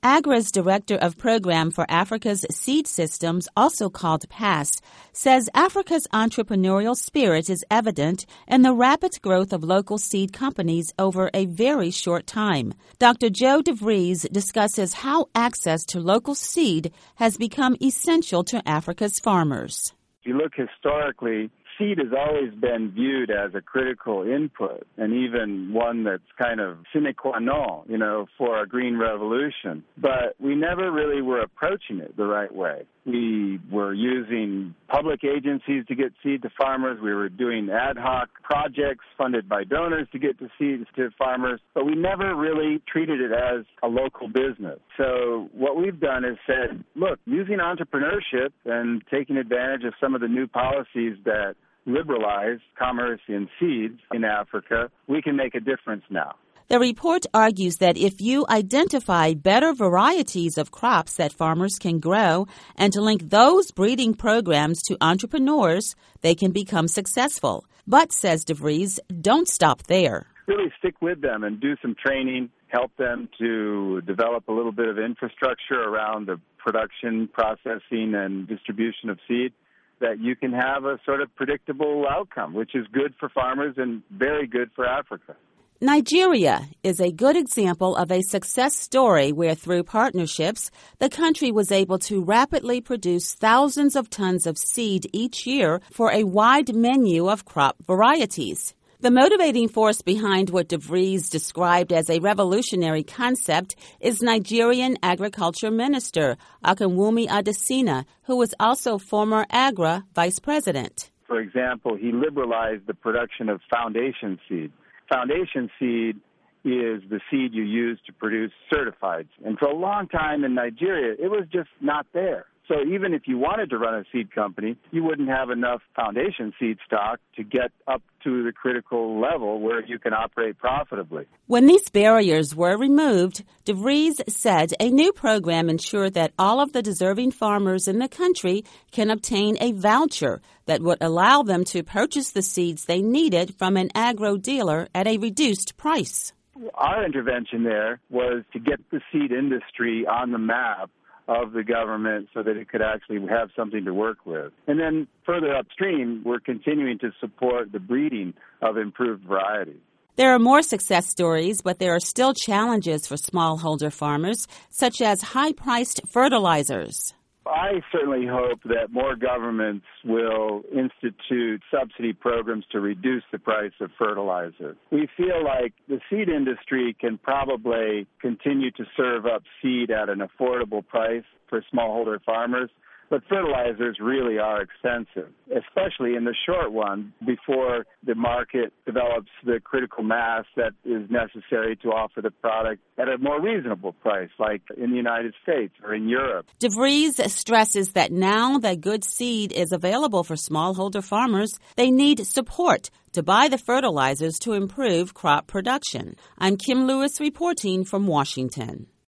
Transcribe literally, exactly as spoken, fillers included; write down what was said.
AGRA's Director of Program for Africa's Seed Systems, also called PASS, says Africa's entrepreneurial spirit is evident in the rapid growth of local seed companies over a very short time. Doctor Joe DeVries discusses how access to local seed has become essential to Africa's farmers. If you look historically, seed has always been viewed as a critical input and even one that's kind of sine qua non, you know, for a green revolution. But we never really were approaching it the right way. We were using public agencies to get seed to farmers. We were doing ad hoc projects funded by donors to get the seeds to farmers. But we never really treated it as a local business. So what we've done is said, look, using entrepreneurship and taking advantage of some of the new policies that liberalize commerce in seeds in Africa, we can make a difference now. The report argues that if you identify better varieties of crops that farmers can grow and to link those breeding programs to entrepreneurs, they can become successful. But, says DeVries, don't stop there. Really stick with them and do some training, help them to develop a little bit of infrastructure around the production, processing, and distribution of seed, that you can have a sort of predictable outcome, which is good for farmers and very good for Africa. Nigeria is a good example of a success story where, through partnerships, the country was able to rapidly produce thousands of tons of seed each year for a wide menu of crop varieties. The motivating force behind what DeVries described as a revolutionary concept is Nigerian Agriculture Minister Akinwumi Adesina, who was also former AGRA vice president. For example, he liberalized the production of foundation seed. Foundation seed is the seed you use to produce certifieds. And for a long time in Nigeria, it was just not there. So even if you wanted to run a seed company, you wouldn't have enough foundation seed stock to get up to the critical level where you can operate profitably. When these barriers were removed, DeVries said a new program ensured that all of the deserving farmers in the country can obtain a voucher that would allow them to purchase the seeds they needed from an agro dealer at a reduced price. Our intervention there was to get the seed industry on the map of the government so that it could actually have something to work with. And then further upstream, we're continuing to support the breeding of improved varieties. There are more success stories, but there are still challenges for smallholder farmers, such as high-priced fertilizers. I certainly hope that more governments will institute subsidy programs to reduce the price of fertilizer. We feel like the seed industry can probably continue to serve up seed at an affordable price for smallholder farmers, but fertilizers really are expensive, especially in the short run before the market develops the critical mass that is necessary to offer the product at a more reasonable price, like in the United States or in Europe. DeVries stresses that now that good seed is available for smallholder farmers, they need support to buy the fertilizers to improve crop production. I'm Kim Lewis reporting from Washington.